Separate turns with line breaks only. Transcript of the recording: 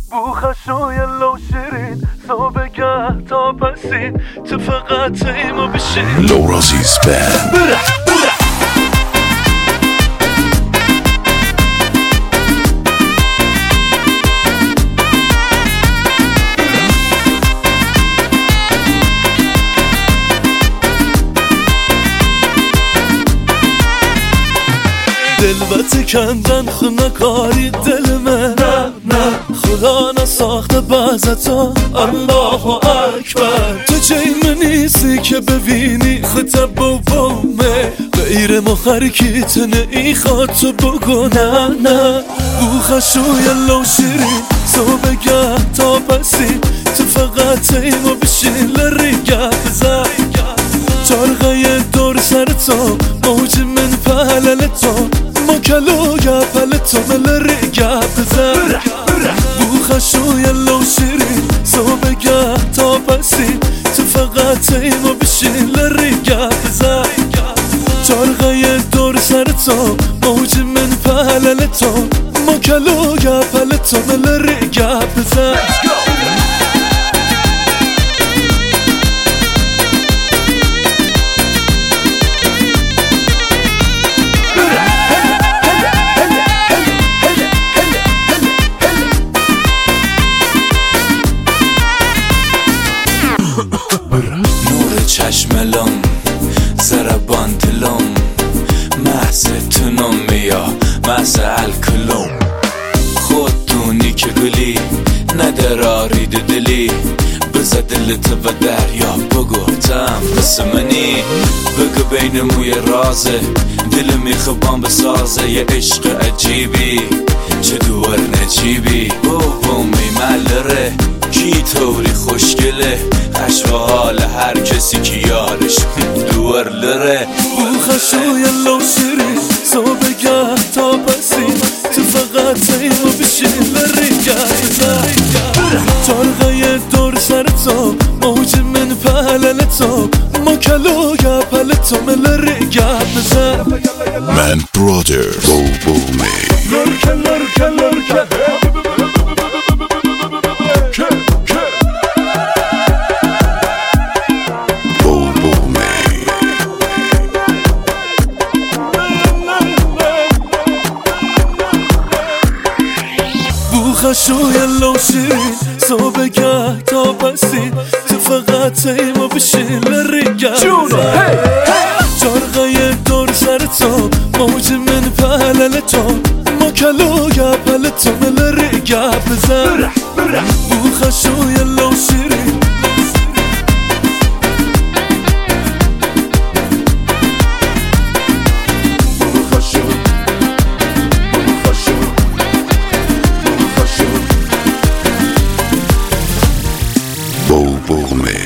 بوخشوی لو شیرین صبح گه تا پسین تو فقط ایمو بشین
لورازیز بند
دلبت کندن خونه کاری دل من نه خدا نساخته بعضتا الله اکبر تو جیم نیستی که ببینی خطب و بومه غیر مخرکیت ای خواد تو بگو نه بوخشوی لو شیرین صبح گه تا پسین تو فقط ایمو بشین لریگه بزن چارغه دور سر تو موج من پهلل تو مکلو گپل تو ملری گپ بزن بوخشوی لو شیرین صبح گه تا پسین تو فقط ایمو بشین لری گپ بزن چارغه دور سر تو موج من پهلل تو مکلو گپل تو ملری گپ بزن
نور چشملم زربان دلم محض تونم یا محض الکلم خود دونی که گلی ندرارید دلی بزد دلت و دریا بگفتم بس منی بگو بین موی رازه دل میخوام بسازه یه عشق عجیبی چه دوار نجیبی بابا میملره کی طوری خوشگله خشو حال هر کسی که یارش دور لره
بوخشوی لو شیرین صبح گه تا پسین تو فقط ایمو بشین لریگه بزن چارغه دور سر تو موج من پهلل تو مکلو گپل تو ملریگه بزن
من برادر بومی
لرکه لرکه لرکه بوخشوی لو شیرین صبح گه تا پسین تو فقط ایمو بشین لریگه بزن چارغه دور سر تو موج من پهلل تو مکلو گپل تو ملریگه بزن بوخشوی لو شیرین
بومی